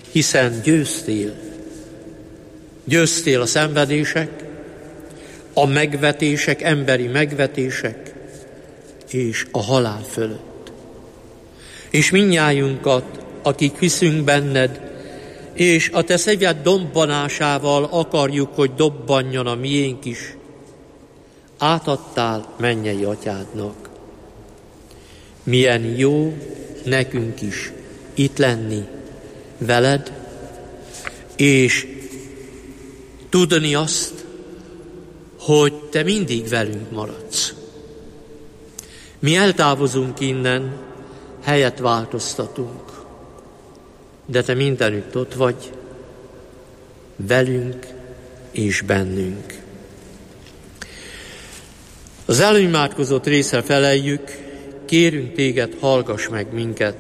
hiszen győztél. Győztél a szenvedések, a megvetések, emberi megvetések és a halál fölött. És mindnyájunkat, akik hiszünk benned, és a te szíved dobbanásával akarjuk, hogy dobbanjon a miénk is, átadtál mennyei atyádnak. Milyen jó nekünk is itt lenni veled, és tudni azt, hogy te mindig velünk maradsz. Mi eltávozunk innen, helyet változtatunk, de te mindenütt ott vagy, velünk és bennünk. Az előimádkozott részre feleljük, kérünk téged, hallgass meg minket.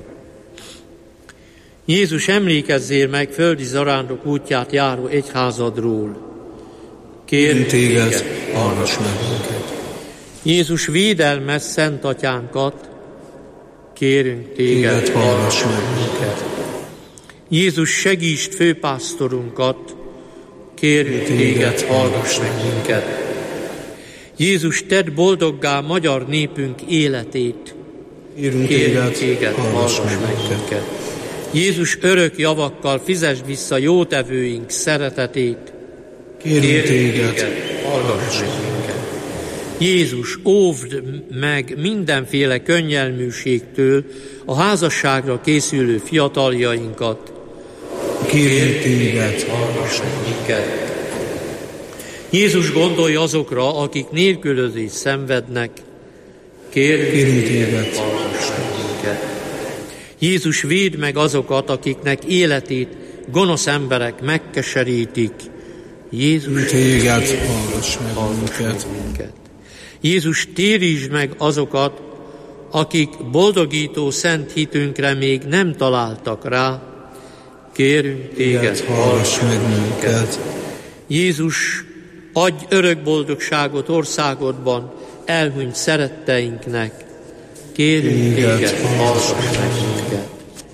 Jézus, emlékezzél meg földi zarándok útját járó egyházadról. Kérünk téged, hallgass meg minket. Jézus, védelmez Szent Atyánkat. Kérünk téged, hallgass meg minket. Jézus, segítsd főpásztorunkat. Kérünk téged, hallgass meg minket. Jézus, tedd boldoggá magyar népünk életét. Kérünk téged, hallgass meg minket. Jézus, örök javakkal fizesd vissza jótevőink szeretetét. Kérünk téged, hallgass meg minket. Jézus, óvd meg mindenféle könnyelműségtől a házasságra készülő fiataljainkat. Kérünk téged, hallgass meg minket. Jézus, gondolj azokra, akik nélkülözést szenvednek. Kérünk téged, hallgass meg minket. Jézus, védd meg azokat, akiknek életét gonosz emberek megkeserítik. Jézus, téged, hallgass meg minket. Jézus, térítsd meg azokat, akik boldogító szent hitünkre még nem találtak rá. Kérünk téged, hallgass meg minket. Jézus, adj örök boldogságot országodban elhunyt szeretteinknek. Kérünk téged, hallgass meg minket.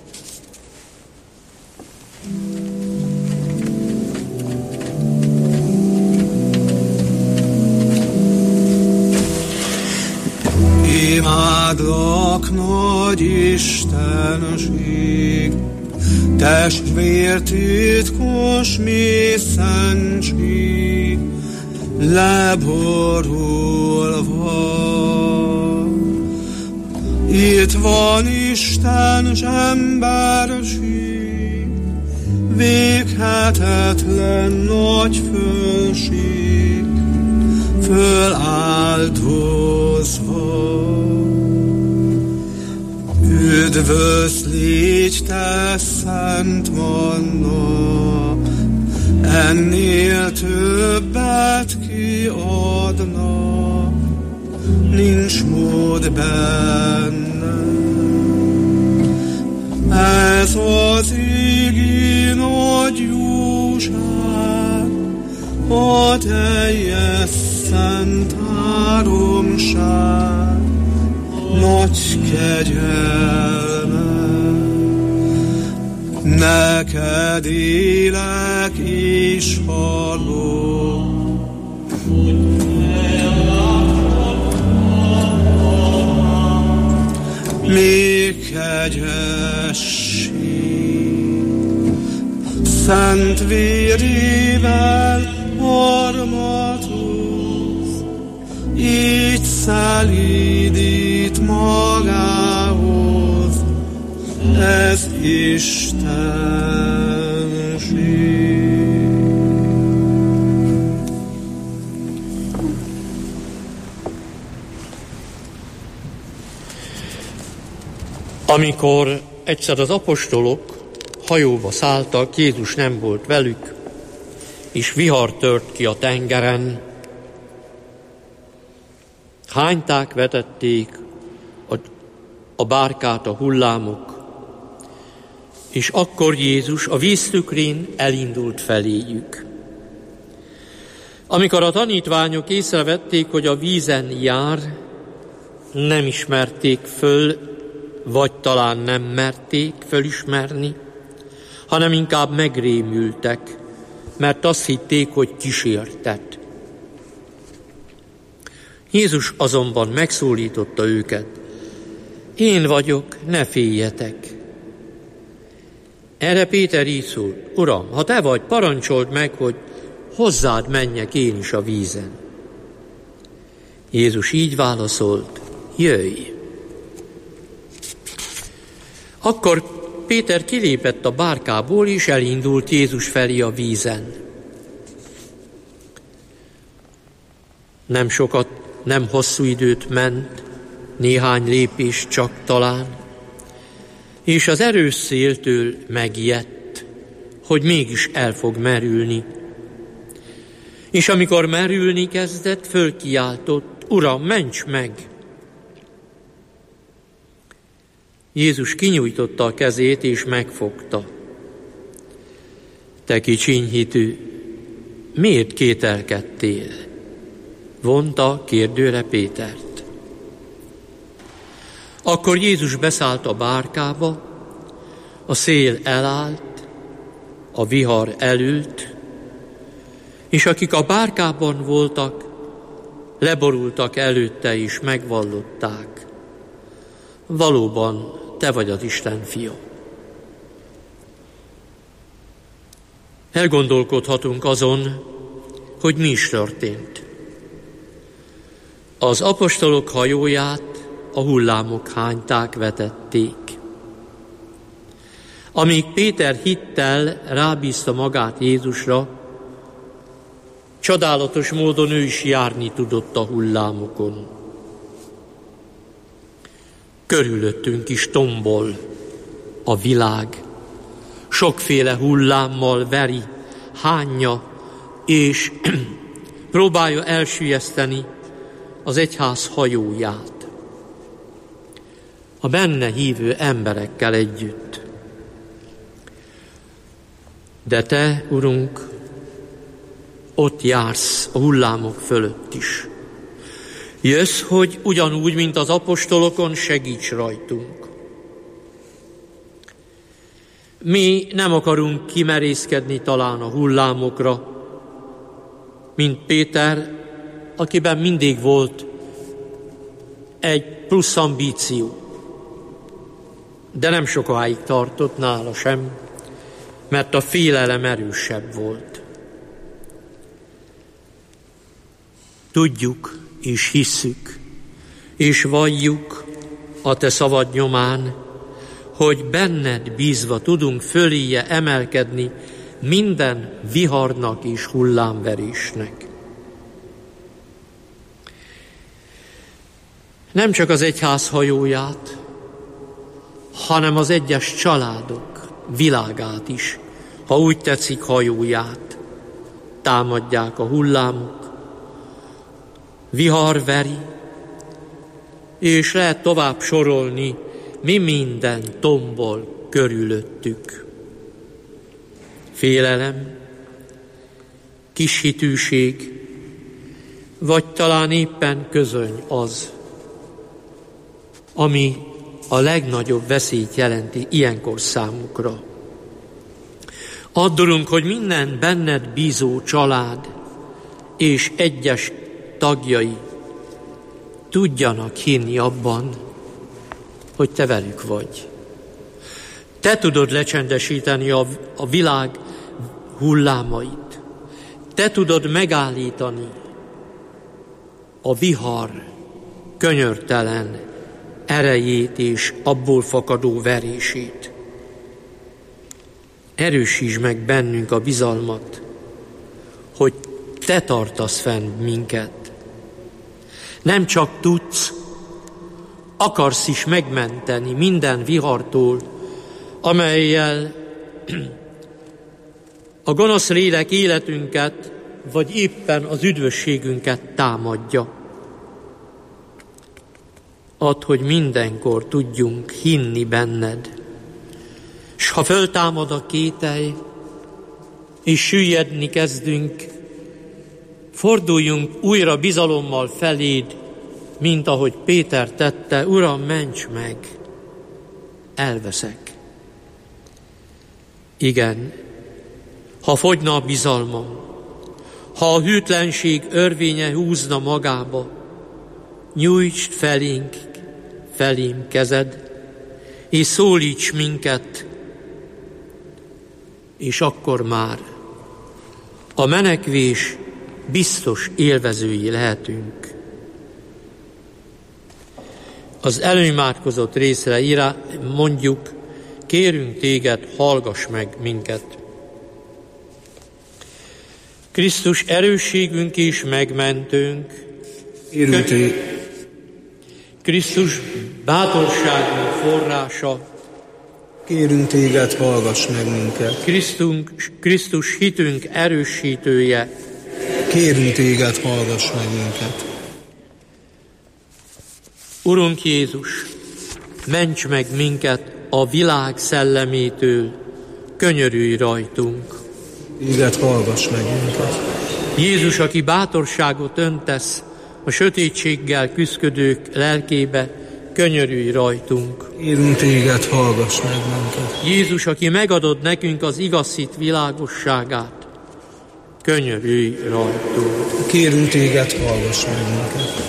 Imádlak, nagy Istenség, testvér titkos mély szentség, leborulva. Itt van Isten emberség, véghetetlen nagy fölség, föláldozva. Üdvös légy, te szent manna, ennél többet kiadna, nincs mód benne. Ez az égi nagy jóság, a teljes szent háromság, nagy kegyelme. Neked élek és halok, még kegyesség. Szent vérével harmatoz, így szelídít magához, ez Istenség. Amikor egyszer az apostolok hajóba szálltak, Jézus nem volt velük, és vihar tört ki a tengeren. Hányták, vetették a bárkát a hullámok, és akkor Jézus a víztükrén elindult feléjük. Amikor a tanítványok észrevették, hogy a vízen jár, nem ismerték föl, vagy talán nem merték fölismerni, hanem inkább megrémültek, mert azt hitték, hogy kísértet. Jézus azonban megszólította őket: én vagyok, ne féljetek. Erre Péter így szól: Uram, ha te vagy, parancsold meg, hogy hozzád menjek én is a vízen. Jézus így válaszolt: jöjj! Akkor Péter kilépett a bárkából, és elindult Jézus felé a vízen. Nem sokat, nem hosszú időt ment, néhány lépés csak talán, és az erős széltől megijedt, hogy mégis el fog merülni. És amikor merülni kezdett, fölkiáltott: Uram, ments meg! Jézus kinyújtotta a kezét, és megfogta. Te kicsiny hitű, miért kételkedtél? Vonta kérdőre Pétert. Akkor Jézus beszállt a bárkába, a szél elállt, a vihar elült, és akik a bárkában voltak, leborultak előtte és megvallották: valóban te vagy az Isten fia. Elgondolkodhatunk azon, hogy mi is történt. Az apostolok hajóját a hullámok hányták, vetették. Amíg Péter hittel rábízta magát Jézusra, csodálatos módon ő is járni tudott a hullámokon. Körülöttünk is tombol a világ, sokféle hullámmal veri, hányja és próbálja elsüllyeszteni az egyház hajóját, a benne hívő emberekkel együtt. De te, Urunk, ott jársz a hullámok fölött is. Jössz, hogy ugyanúgy, mint az apostolokon, segíts rajtunk. Mi nem akarunk kimerészkedni talán a hullámokra, mint Péter, akiben mindig volt egy plusz ambíció, de nem sokáig tartott nála sem, mert a félelem erősebb volt. Tudjuk és hisszük, és valljuk a te szavad nyomán, hogy benned bízva tudunk föléje emelkedni minden viharnak és hullámverésnek. Nem csak az egyház hajóját, hanem az egyes családok világát is, ha úgy tetszik, hajóját támadják a hullámok, vihar veri, és lehet tovább sorolni, mi minden tombol körülöttük. Félelem, kishitűség, vagy talán éppen közöny az, ami a legnagyobb veszélyt jelenti ilyenkor számukra. Addulunk, hogy minden benned bízó család és egyes tagjai tudjanak hinni abban, hogy te velük vagy. Te tudod lecsendesíteni a világ hullámait. Te tudod megállítani a vihar könyörtelen erejét és abból fakadó verését. Erősítsd meg bennünk a bizalmat, hogy te tartasz fenn minket. Nem csak tudsz, akarsz is megmenteni minden vihartól, amellyel a gonosz lélek életünket, vagy éppen az üdvösségünket támadja. Add, hogy mindenkor tudjunk hinni benned, s ha föltámad a kételj, és süllyedni kezdünk, forduljunk újra bizalommal feléd, mint ahogy Péter tette: Uram, ments meg, elveszek. Igen, ha fogyna a bizalmam, ha a hűtlenség örvénye húzna magába, nyújtsd felém kezed, és szólíts minket, és akkor már a menekvés biztos élvezői lehetünk. Az előimádkozott részre mondjuk, kérünk téged, hallgass meg minket. Krisztus erősségünk és megmentőnk, Krisztus bátorságunk forrása, kérünk téged, hallgass meg minket. Krisztus hitünk erősítője, kérünk téged, hallgass meg minket. Urunk Jézus, ments meg minket a világ szellemétől, könyörülj rajtunk. Téged, hallgass meg minket. Jézus, aki bátorságot öntesz a sötétséggel küszködők lelkébe, könyörülj rajtunk. Kérünk téged, hallgass meg minket. Jézus, aki megadod nekünk az igaz hit világosságát, könyörülj rajtunk. Kérünk téged, hallgass meg minket.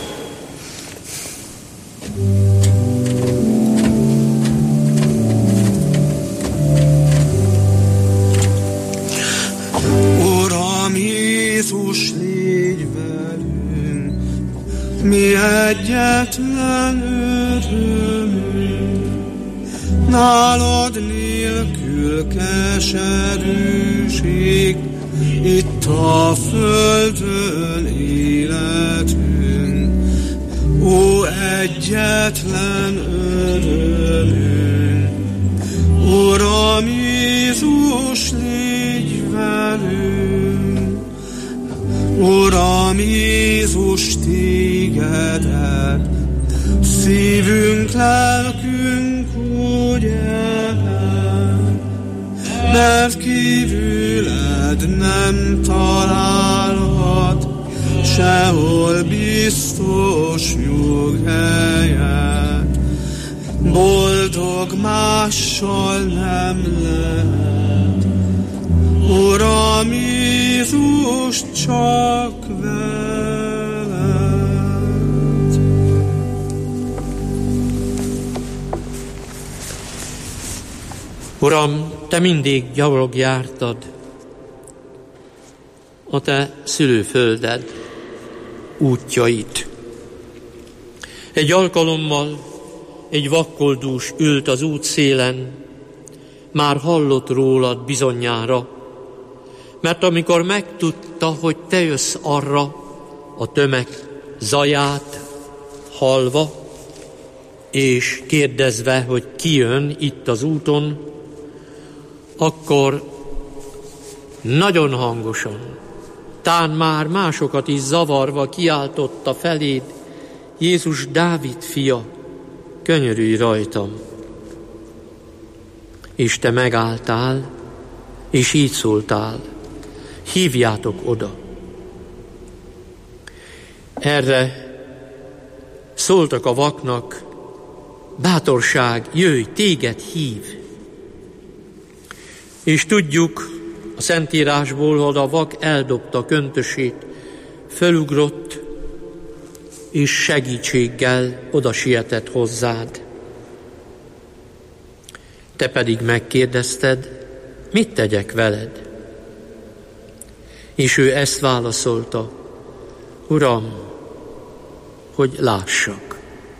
Uram Jézus, légy velünk, mi egyetlen örömünk, nálad nélkül keserűség, itt a földön életünk. Ó, egyetlen örömünk, Uram Jézus, légy velünk. Uram Jézus, tégedet szívünk, lelkünk úgy el, mert kívüled nem találhat sehol biztos nyughelyet. Boldog mással nem lehet, Uram Jézus, csak veled. Uram, te mindig gyalog jártad a te szülőfölded útjait. Egy alkalommal egy vakkoldús ült az út szélen, már hallott rólad bizonyára, mert amikor megtudta, hogy te jössz arra, a tömeg zaját hallva, és kérdezve, hogy ki jön itt az úton, akkor nagyon hangosan, tán már másokat is zavarva kiáltotta feléd: Jézus, Dávid fia, könyörülj rajtam. És te megálltál, és így szóltál: hívjátok oda. Erre szóltak a vaknak: bátorság, jöjj, téged hív. És tudjuk a Szentírásból, hogy a vak eldobta köntösét, fölugrott, és segítséggel oda sietett hozzád. Te pedig megkérdezted, mit tegyek veled? És ő ezt válaszolta: Uram, hogy lássak.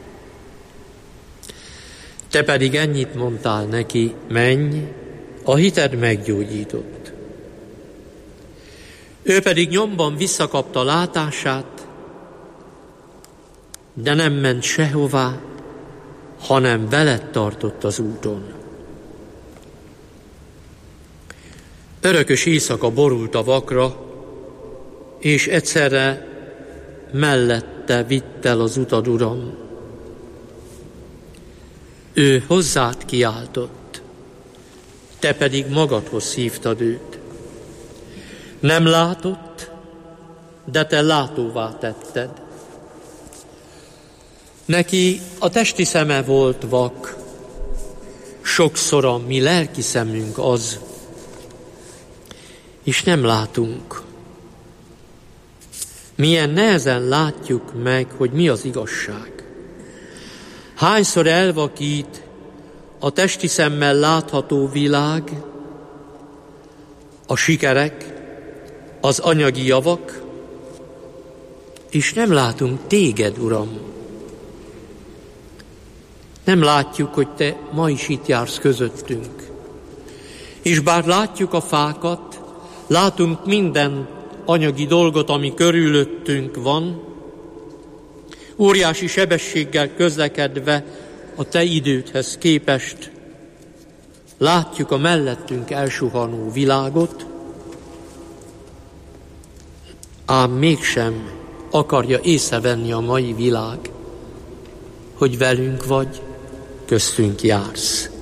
Te pedig ennyit mondtál neki: menj, a hited meggyógyított. Ő pedig nyomban visszakapta látását, de nem ment sehová, hanem veled tartott az úton. Örökös éjszaka borult a vakra, és egyszerre mellette vitt el az utad, Uram. Ő hozzád kiáltott, te pedig magadhoz hívtad őt. Nem látott, de te látóvá tetted. Neki a testi szeme volt vak, sokszor a mi lelki szemünk az, és nem látunk. Milyen nehezen látjuk meg, hogy mi az igazság. Hányszor elvakít a testi szemmel látható világ, a sikerek, az anyagi javak, és nem látunk téged, Uram. Nem látjuk, hogy te ma is itt jársz közöttünk. És bár látjuk a fákat, látunk minden anyagi dolgot, ami körülöttünk van, óriási sebességgel közlekedve a te idődhez képest látjuk a mellettünk elsuhanó világot, ám mégsem akarja észrevenni a mai világ, hogy velünk vagy, köztünk jársz.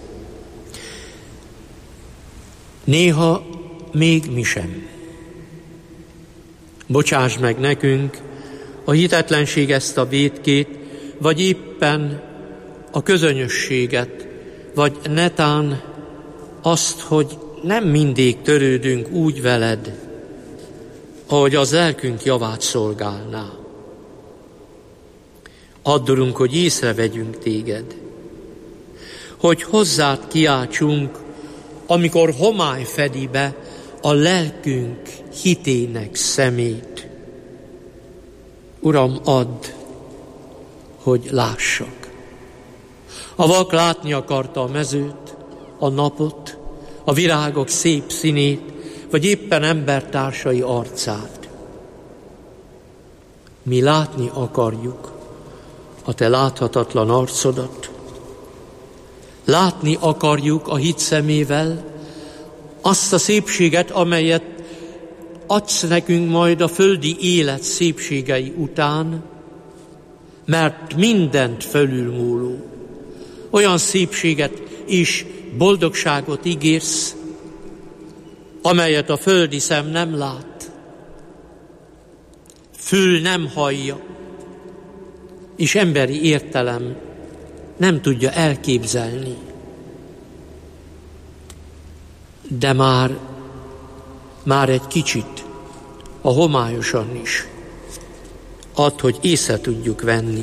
Néha még mi sem. Bocsáss meg nekünk a hitetlenség ezt a vétkét, vagy éppen a közönyösséget, vagy netán azt, hogy nem mindig törődünk úgy veled, ahogy az lelkünk javát szolgálná. Add, Urunk, hogy észrevegyünk téged, hogy hozzád kiáltsunk, amikor homály fedi be a lelkünk hitének szemét. Uram, add, hogy lássak. A vak látni akarta a mezőt, a napot, a virágok szép színét, vagy éppen embertársai arcát. Mi látni akarjuk a te láthatatlan arcodat. Látni akarjuk a hit szemével azt a szépséget, amelyet adsz nekünk majd a földi élet szépségei után, mert mindent fölülmúló, olyan szépséget és boldogságot ígérsz, amelyet a földi szem nem lát, fül nem hallja, és emberi értelem nem tudja elképzelni. De már egy kicsit, a homályosan is, add, hogy észre tudjuk venni.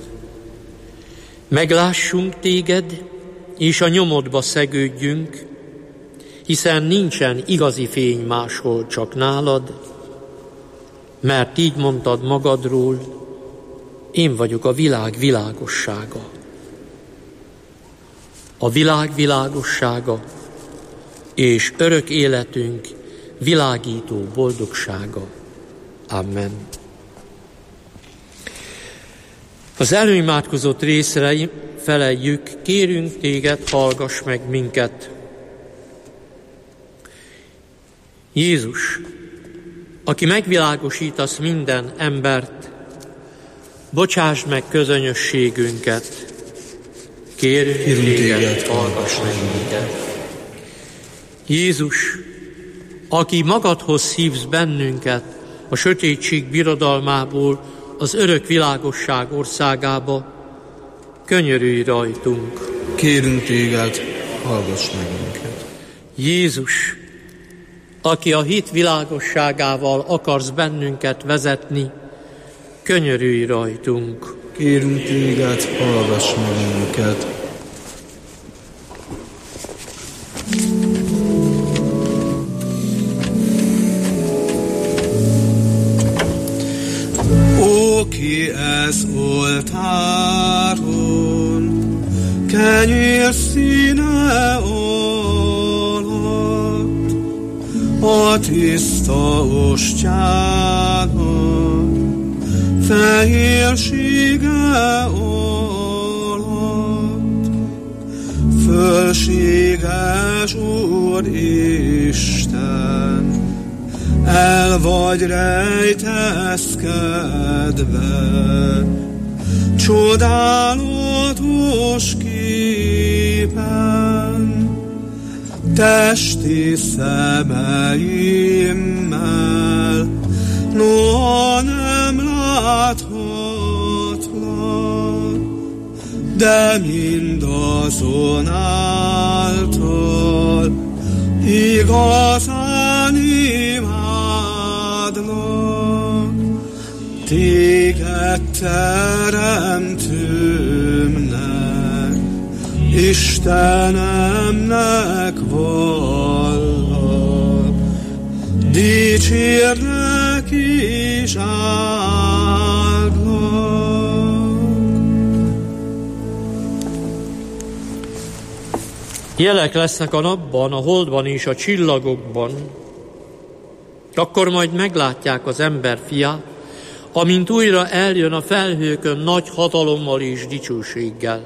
Meglássunk téged, és a nyomodba szegődjünk, hiszen nincsen igazi fény máshol, csak nálad, mert így mondtad magadról, én vagyok a világ világossága. A világ világossága és örök életünk világító boldogsága. Amen. Az előimádkozott részre feleljük, kérünk téged, hallgass meg minket. Jézus, aki megvilágosítasz minden embert, bocsásd meg közönyösségünket. Kérünk téged, hallgass meg minket. Jézus, aki magadhoz hívsz bennünket a sötétség birodalmából az örök világosság országába, könyörülj rajtunk. Kérünk téged, hallgass meg minket. Jézus, aki a hit világosságával akarsz bennünket vezetni, könyörülj rajtunk. Kérünk téged, hallgass meg minket. Ó, ki ez oltáron, kenyér színe alatt, a tiszta ostjának fehérsége alatt, fölséges Úr Isten, el vagy rejteszkedve, csodálatos képen, testi szemeimmel, noha nem láthatlak, de mindazonáltal igazán Téged teremtőmnek, Istenemnek vallak, dicsérlek és áldlak. Jelek lesznek a napban, a holdban és a csillagokban, akkor majd meglátják az ember fiát, amint újra eljön a felhőkön nagy hatalommal és dicsőséggel.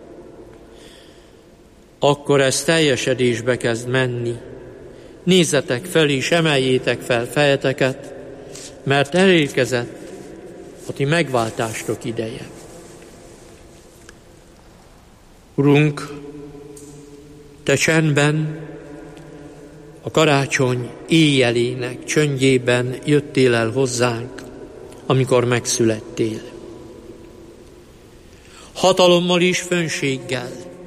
Akkor ez teljesedésbe kezd menni. Nézzetek fel és emeljétek fel fejeteket, mert elérkezett a ti megváltástok ideje. Urunk, te csendben, a karácsony éjjelének csöndjében jöttél el hozzánk, amikor megszülettél. Hatalommal és fönséggel,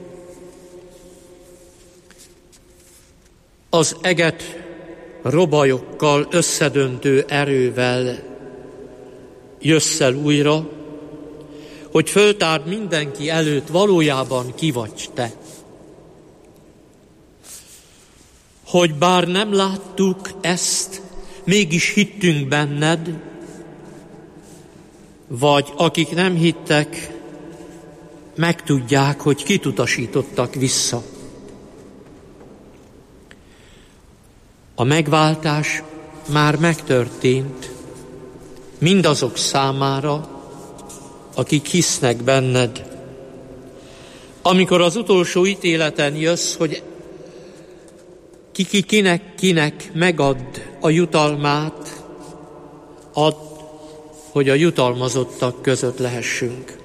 az eget robajokkal összedöntő erővel jössz el újra, hogy föltárd mindenki előtt, valójában ki vagy te. Hogy bár nem láttuk ezt, mégis hittünk benned, vagy akik nem hittek, megtudják, hogy kit utasítottak vissza. A megváltás már megtörtént mindazok számára, akik hisznek benned. Amikor az utolsó ítéleten jössz, hogy kinek megadd a jutalmát, add, hogy a jutalmazottak között lehessünk.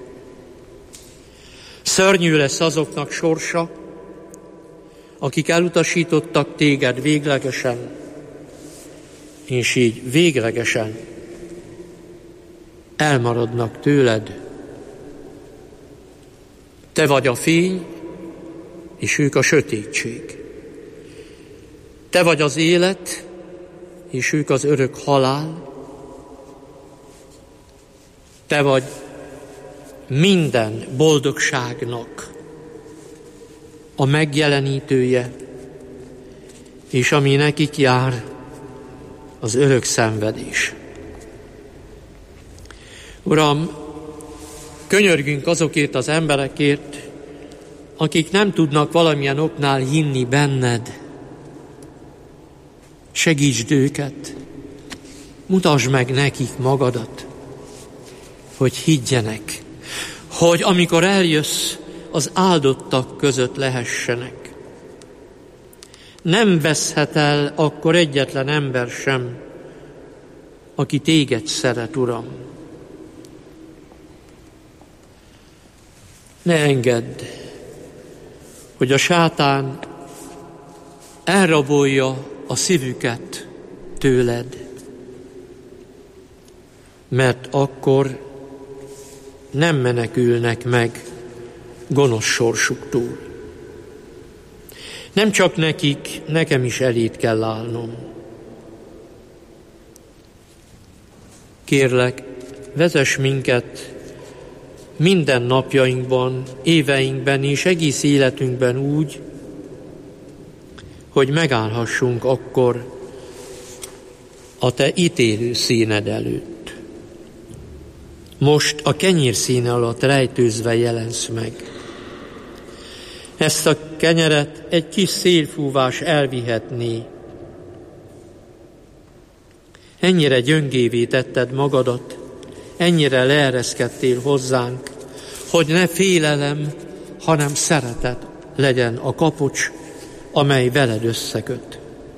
Szörnyű lesz azoknak sorsa, akik elutasítottak téged véglegesen, és így véglegesen elmaradnak tőled. Te vagy a fény, és ők a sötétség. Te vagy az élet, és ők az örök halál. Te vagy minden boldogságnak a megjelenítője, és ami nekik jár, az örök szenvedés. Uram, könyörgünk azokért az emberekért, akik nem tudnak valamilyen oknál hinni benned. Segítsd őket, mutasd meg nekik magadat, hogy higgyenek, hogy amikor eljössz, az áldottak között lehessenek. Nem veszhet el akkor egyetlen ember sem, aki téged szeret, Uram. Ne engedd, hogy a sátán elrabolja a szívüket tőled, mert akkor nem menekülnek meg gonosz sorsuktól. Nem csak nekik, nekem is elét kell állnom. Kérlek, vezess minket minden napjainkban, éveinkben és egész életünkben úgy, hogy megállhassunk akkor a te ítélő színed előtt. Most a kenyér színe alatt rejtőzve jelensz meg. Ezt a kenyeret egy kis szélfúvás elvihetné. Ennyire gyöngévé tetted magadat, ennyire leereszkedtél hozzánk, hogy ne félelem, hanem szeretet legyen a kapocs, amely veled összeköt.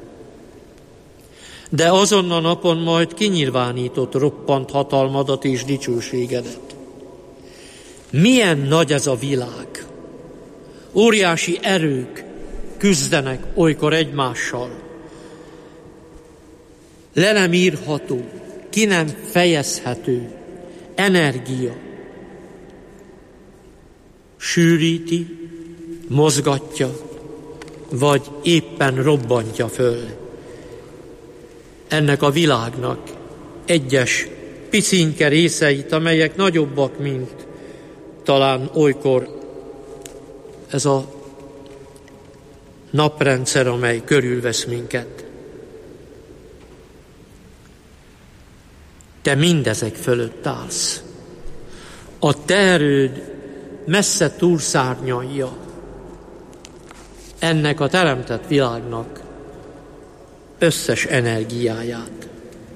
De azon a napon majd kinyilvánított roppant hatalmadat és dicsőségedet. Milyen nagy ez a világ! Óriási erők küzdenek olykor egymással. Le nem írható, ki nem fejezhető energia sűríti, mozgatja, vagy éppen robbantja föl ennek a világnak egyes picinke részeit, amelyek nagyobbak, mint talán olykor ez a naprendszer, amely körülvesz minket. Te mindezek fölött állsz. A te erőd messze túlszárnyalja ennek a teremtett világnak összes energiáját.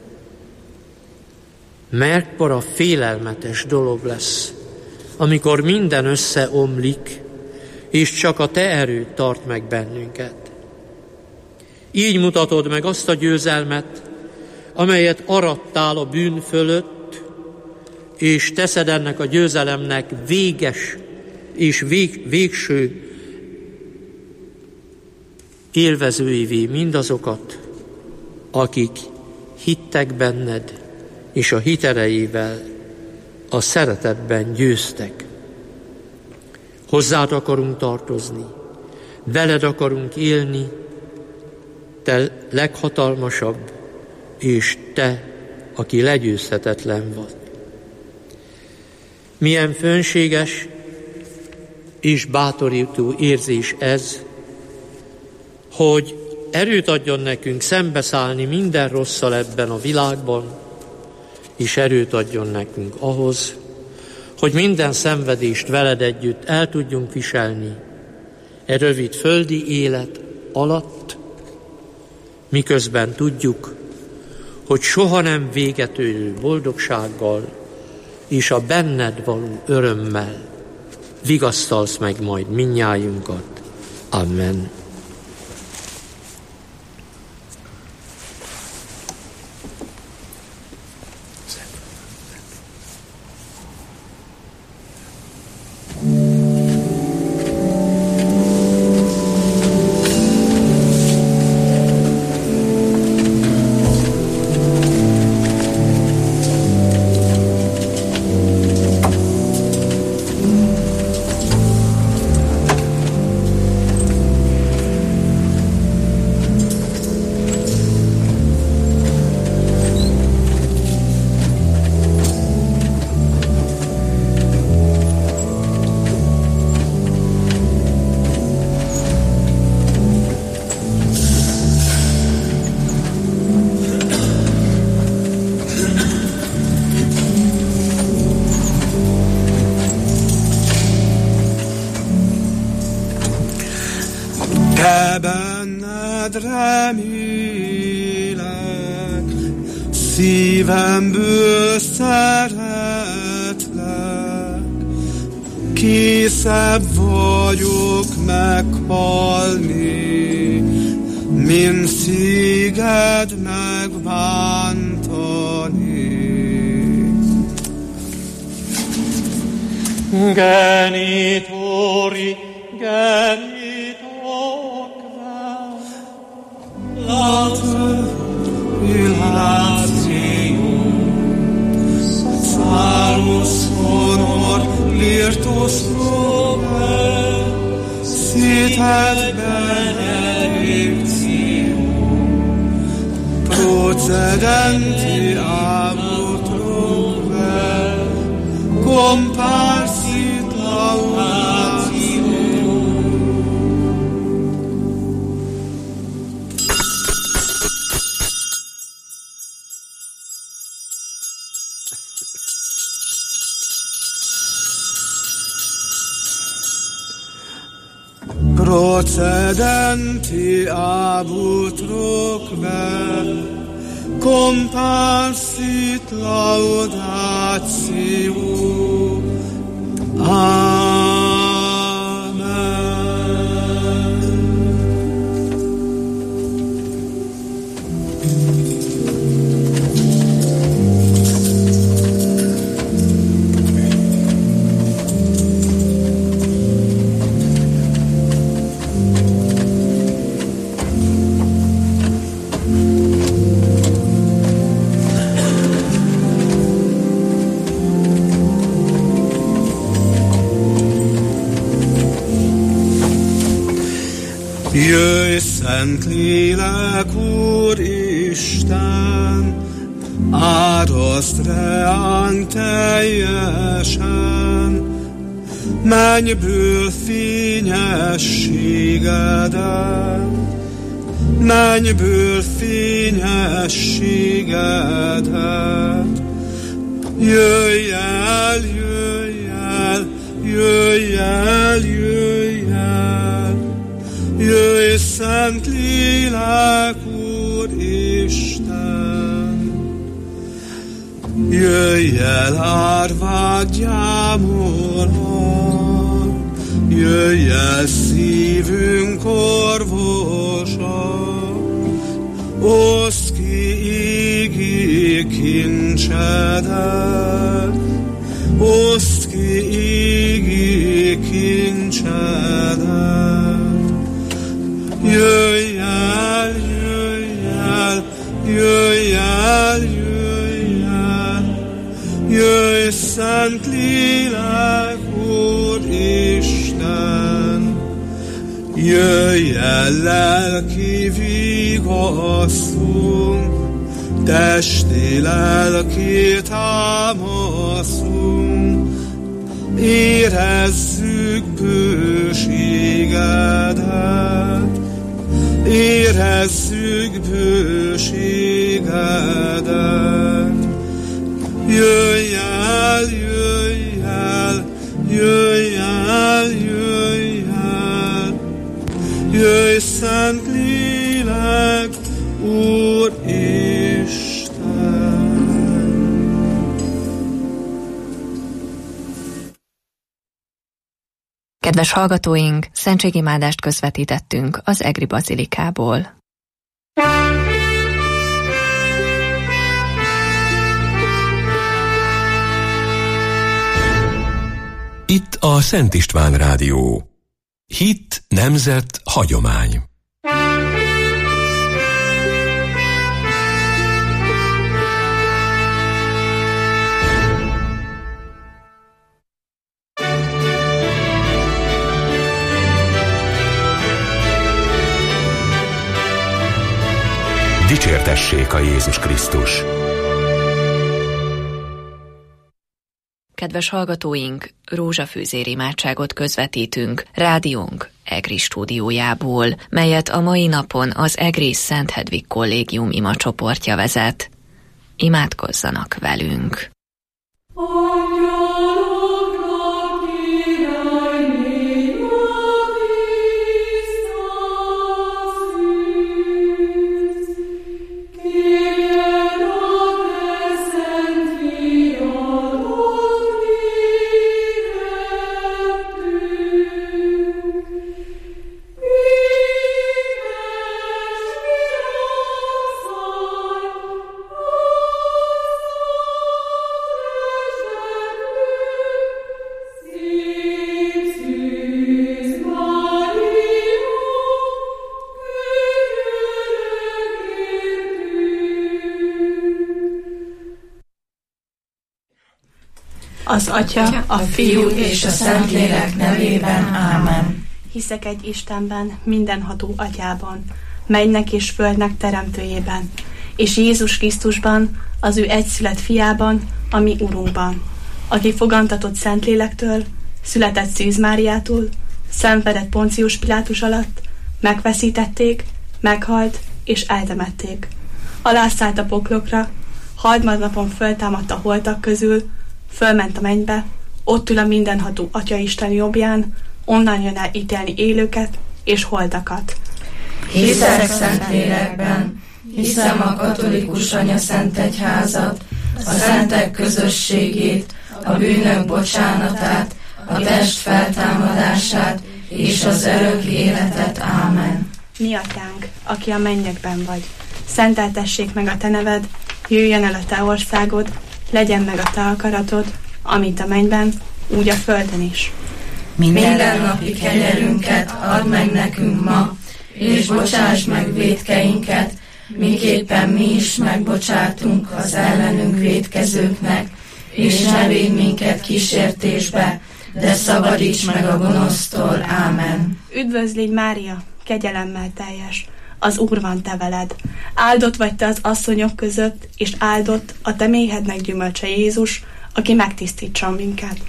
Mekkora félelmetes dolog lesz, amikor minden összeomlik, és csak a te erőd tart meg bennünket. Így mutatod meg azt a győzelmet, amelyet arattál a bűn fölött, és teszed ennek a győzelemnek véges és végső élvezőivé mindazokat, akik hittek benned, és a hit erejével a szeretetben győztek. Hozzád akarunk tartozni, veled akarunk élni, te leghatalmasabb, és te, aki legyőzhetetlen vagy. Milyen fönséges és bátorító érzés ez, hogy erőt adjon nekünk szembeszállni minden rosszal ebben a világban, és erőt adjon nekünk ahhoz, hogy minden szenvedést veled együtt el tudjunk viselni e rövid földi élet alatt, miközben tudjuk, hogy soha nem véget érő boldogsággal és a benned való örömmel vigasztalsz meg majd mindnyájunkat. Amen. Remélek, szívemből szeretlek, készebb vagyok meghalni, mint széged megbántani. Genitori, Salus honor virtus proper, sit et benedictium, procedenti abut ruber, comparsit laudatio. Procedenti abut rucber, comparsit laudatio. Amen. Jöjj, Szent Lélek, Úristen, áraszt reánk teljesen, mennyből fényességedet, mennyből fényességedet. Jöjj el, jöjj el, jöjj el, jöjj el, jöjj Szent Lélek, Úr Isten. Jöjj el, árvád gyámolva, jöjj el szívünk orvosa, oszd ki égi kincsedet, oszd ki égi kincsedet. Jöjj el, jöjj el, jöjj el, jöjj el, jöjj Szent Lélek, Úr Isten. Jöjj el, lelki vigasztunk, testi lelki támaszunk, érezzük bőségedet, érezzük bőségedet. Jöjj el, jöjj el, jöjj el, jöjj el, jöjj Szent Lélek, Úr Isten. Kedves hallgatóink, szentségimádást közvetítettünk az Egri Bazilikából. Itt a Szent István Rádió. Hit, nemzet, hagyomány. Dicsértessék a Jézus Krisztus! Kedves hallgatóink, rózsafűzér imádságot közvetítünk rádiónk Egri stúdiójából, melyet a mai napon az Egri Szent Hedvig Kollégium imacsoportja vezet. Imádkozzanak velünk! Az Atya, a Fiú és a Szentlélek nevében. Ámen. Hiszek egy Istenben, mindenható Atyában, mennynek és földnek teremtőjében, és Jézus Krisztusban, az ő egyszület fiában, a mi Urunkban, aki fogantatott Szentlélektől, született Szűz Máriától, szenvedett Poncius Pilátus alatt, megfeszítették, meghalt és eltemették. Alászállt a poklokra, harmadnapon föltámadt a holtak közül, fölment a mennybe, ott ül a mindenható Atyaisten jobbján, onnan jön el ítélni élőket és holtakat. Hiszek Szentlélekben, hiszem a katolikus anyaszent egyházat, a szentek közösségét, a bűnök bocsánatát, a test feltámadását és az örök életet. Ámen. Mi Atyánk, aki a mennyekben vagy, szenteltessék meg a te neved, jöjjön el a te országod, legyen meg a te akaratod, amint a mennyben, úgy a földön is. Mindennapi kenyerünket add meg nekünk ma, és bocsáss meg vétkeinket, miképpen mi is megbocsátunk az ellenünk vétkezőknek, és ne védj minket kísértésbe, de szabadíts meg a gonosztól. Ámen. Üdvözlégy Mária, kegyelemmel teljes, az Úr van te veled. Áldott vagy te az asszonyok között, és áldott a te méhednek gyümölcse Jézus, aki megtisztítson minket.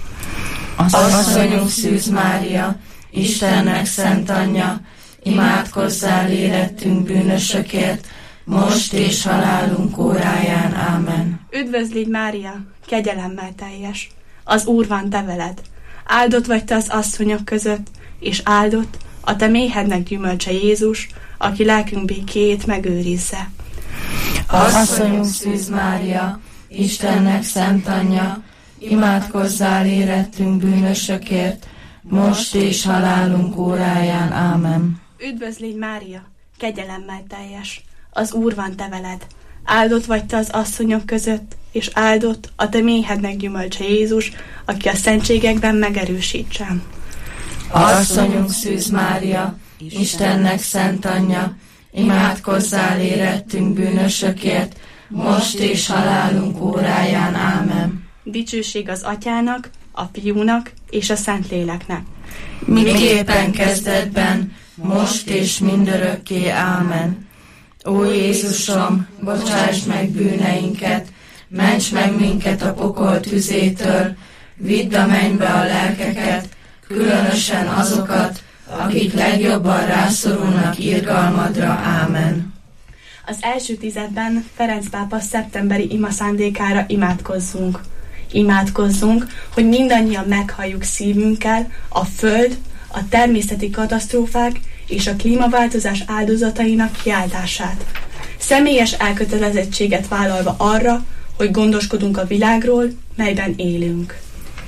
Asszonyunk Szűz Mária, Istennek szent anyja, imádkozzál érettünk bűnösökért, most és halálunk óráján. Ámen. Üdvözlégy Mária, kegyelemmel teljes, az Úr van te veled. Áldott vagy te az asszonyok között, és áldott a te méhednek gyümölcse Jézus, aki lelkünk békéjét megőrizze. Asszonyunk Szűz Mária, Istennek szent anyja, imádkozzál érettünk bűnösökért, most és halálunk óráján. Ámen. Üdvözlégy Mária, kegyelemmel teljes, az Úr van te veled. Áldott vagy te az asszonyok között, és áldott a te méhednek gyümölcse Jézus, aki a szentségekben megerősítsen. Asszonyunk Szűz Mária, Istennek szent anyja, imádkozzál érettünk bűnösökért, most és halálunk óráján. Ámen. Dicsőség az Atyának, a Fiúnak és a Szentléleknek. Miképpen kezdetben, most és mindörökké. Ámen. Ó Jézusom, bocsásd meg bűneinket, ments meg minket a pokol tüzétől, vidd a mennybe a lelkeket, különösen azokat, akik legjobban rászorulnak irgalmadra. Ámen. Az első tizedben Ferenc pápa szeptemberi imaszándékára imádkozzunk. Imádkozzunk, hogy mindannyian meghalljuk szívünkkel a föld, a természeti katasztrófák és a klímaváltozás áldozatainak kiáltását. Személyes elkötelezettséget vállalva arra, hogy gondoskodunk a világról, melyben élünk.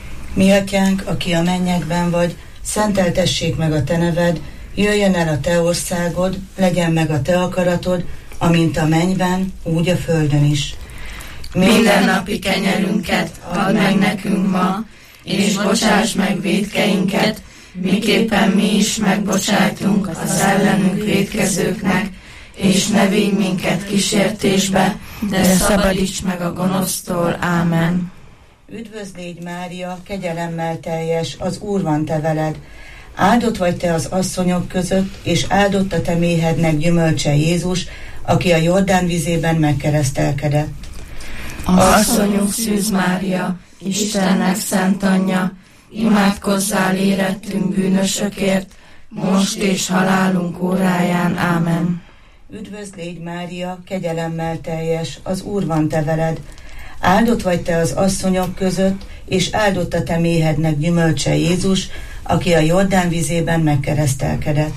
Mi atyánk, aki a mennyekben vagy, szenteltessék meg a te neved, jöjjön el a te országod, legyen meg a te akaratod, amint a mennyben, úgy a földön is. Mindennapi kenyerünket add meg nekünk ma, és bocsáss meg vétkeinket, miképpen mi is megbocsájtunk az ellenünk vétkezőknek, és ne vigy minket kísértésbe, de szabadíts meg a gonosztól. Ámen. Üdvözlégy Mária, kegyelemmel teljes, az Úr van te veled. Áldott vagy te az asszonyok között, és áldott a te méhednek gyümölcse Jézus, aki a Jordán vizében megkeresztelkedett. Asszonyunk Szűz Mária, Istennek szent anyja, imádkozzál érettünk bűnösökért, most és halálunk óráján. Ámen. Üdvözlégy Mária, kegyelemmel teljes, az Úr van te veled. Áldott vagy te az asszonyok között, és áldott a te méhednek gyümölcse Jézus, aki a Jordán vizében megkeresztelkedett.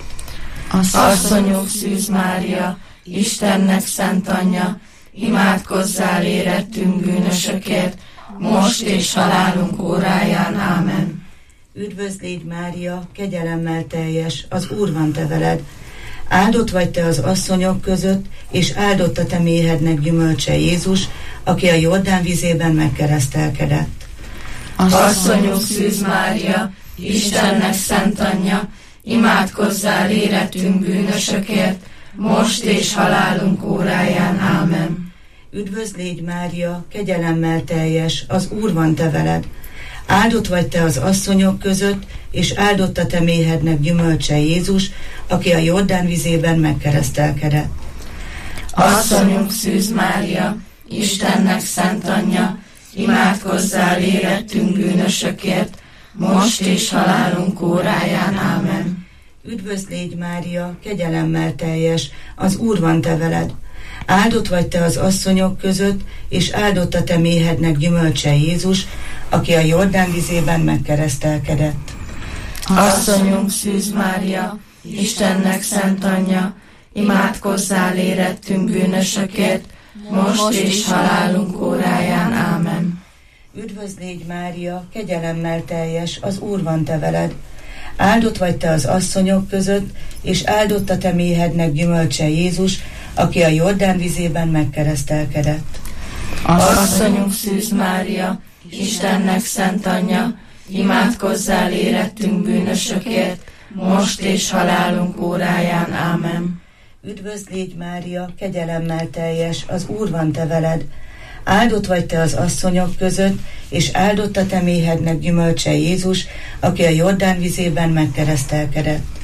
Asszonyunk Szűz Mária, Istennek szent anyja, imádkozzál érettünk bűnösökért, most és halálunk óráján. Ámen. Üdvözlégy Mária, kegyelemmel teljes, az Úr van te veled. Áldott vagy te az asszonyok között, és áldott a te méhednek gyümölcse Jézus, aki a Jordán vizében megkeresztelkedett. Asszonyunk Szűz Mária, Istennek szent anyja, imádkozzál érettünk bűnösökért, most és halálunk óráján. Ámen. Üdvözlégy Mária, kegyelemmel teljes, az Úr van te veled. Áldott vagy te az asszonyok között, és áldott a te méhednek gyümölcse Jézus, aki a Jordán vizében megkeresztelkedett. Asszonyunk Szűz Mária, Istennek szent anyja, imádkozzál érettünk bűnösökért, most és halálunk óráján. Ámen. Üdvözlégy Mária, kegyelemmel teljes, az Úr van te veled. Áldott vagy te az asszonyok között, és áldott a te méhednek gyümölcse Jézus, aki a Jordán vizében megkeresztelkedett. Asszonyunk Szűz Mária, Istennek szent anyja, imádkozzál érettünk bűnösökért, most és halálunk óráján. Ámen. Üdvözlégy Mária, kegyelemmel teljes, az Úr van te veled. Áldott vagy te az asszonyok között, és áldott a te méhednek gyümölcse Jézus, aki a Jordán vizében megkeresztelkedett. Asszonyunk Szűz Mária, Istennek szent anyja, imádkozzál érettünk bűnösökért, most és halálunk óráján. Ámen. Üdvözlégy Mária, kegyelemmel teljes, az Úr van te veled. Áldott vagy te az asszonyok között, és áldott a te méhednek gyümölcse Jézus, aki a Jordán vizében megkeresztelkedett.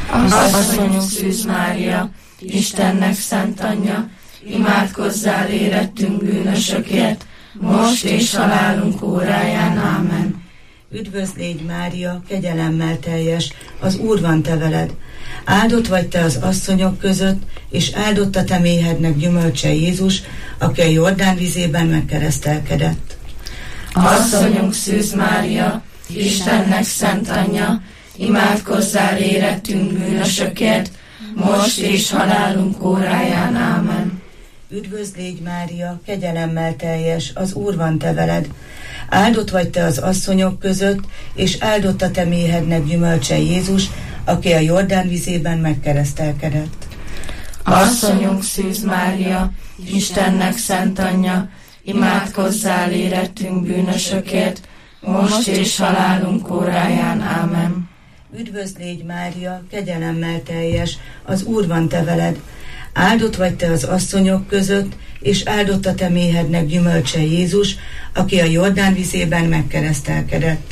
Asszonyunk Szűz Mária, Istennek szent anyja, imádkozzál érettünk bűnösökért, most és halálunk óráján. Ámen. Üdvözl légy Mária, kegyelemmel teljes, az Úr van te veled. Áldott vagy te az asszonyok között, és áldott a te méhednek gyümölcse Jézus, aki a Jordán vizében megkeresztelkedett. Asszonyunk Szűz Mária, Istennek szent anyja, imádkozzál érettünk bűnösökért, most és halálunk óráján. Ámen. Üdvözl légy Mária, kegyelemmel teljes, az Úr van te veled. Áldott vagy te az asszonyok között, és áldott a te méhednek gyümölcse Jézus, aki a Jordán vizében megkeresztelkedett. Asszonyunk Szűz Mária, Istennek szent anyja, imádkozzál érettünk bűnösökért, most és halálunk óráján. Ámen. Üdvözl légy Mária, kegyelemmel teljes, az Úr van te veled. Áldott vagy te az asszonyok között, és áldott a te méhednek gyümölcse Jézus, aki a Jordán vizében megkeresztelkedett.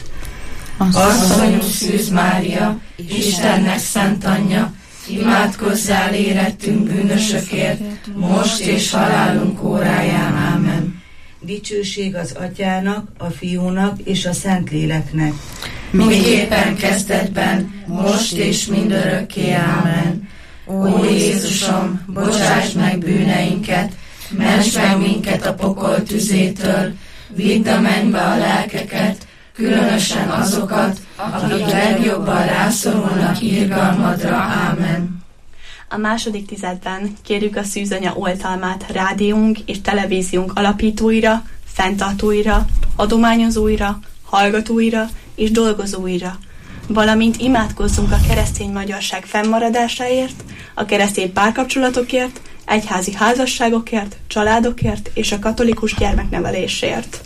Asszonyunk Szűz Mária, Istennek szent anyja, imádkozzál érettünk bűnösökért, most és halálunk óráján. Ámen. Dicsőség az Atyának, a Fiúnak és a Szentléleknek. Miképpen kezdetben, most és mindörökké. Ámen. Ó Jézusom, bocsáss meg bűneinket, ments meg minket a pokol tüzétől, vidd a mennybe a lelkeket, különösen azokat, akik legjobban rászorulnak irgalmadra. Ámen. A második tizedben kérjük a Szűzanya oltalmát rádiónk és televíziónk alapítóira, fenntartóira, adományozóira, hallgatóira és dolgozóira, valamint imádkozzunk a keresztény magyarság fennmaradásáért, a keresztény párkapcsolatokért, egyházi házasságokért, családokért és a katolikus gyermeknevelésért.